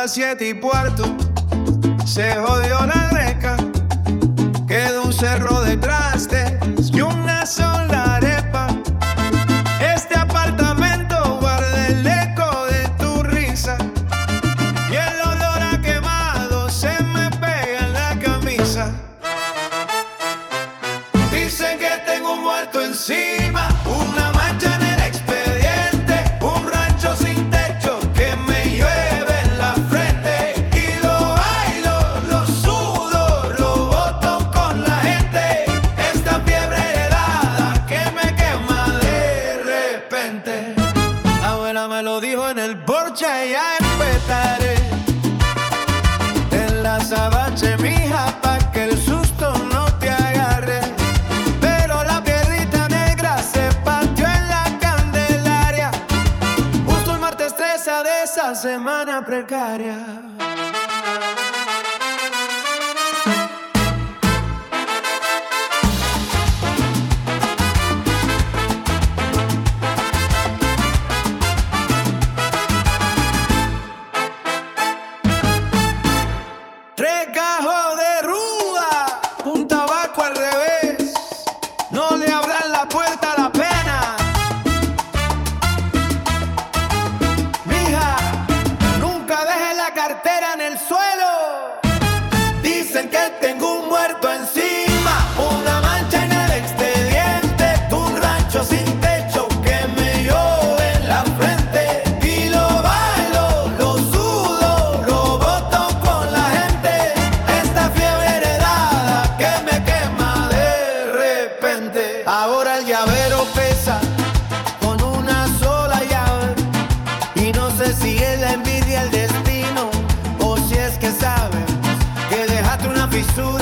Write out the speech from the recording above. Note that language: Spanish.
las 7:15 se jodió la greca. Quedó un cerro de trastes y una sola arepa. Este apartamento guarda el eco de tu risa y el olor a quemado se me pega en la camisa. Dicen que tengo un muerto encima, una mancha en el expediente, un rancho sin techo que me llueve en la frente. Y lo bailo, lo sudo, lo boto con la gente. Esta fiebre heredada que me quema de repente. La abuela me lo dijo en el porche, ya empezaré. En la sabache, mija, pa' que el susto no te agarre. Pero la piedrita negra se partió en la Candelaria, justo el martes 13 de esa semana precaria. Recajo de ruda, un tabaco al revés, no le abran la puerta a la pena. Mija, nunca dejes la cartera en el suelo. Dicen que tengo un muerto encima, una mancha en el expediente, un rancho sin techo que me llueve en la frente. Y lo bailo, lo sudo, lo boto con la gente. Esta fiebre heredada que me quema de repente. Ahora el llavero pesa con una sola llave, y no sé si es la envidia, el destino, o si es que sabes que dejaste una fisura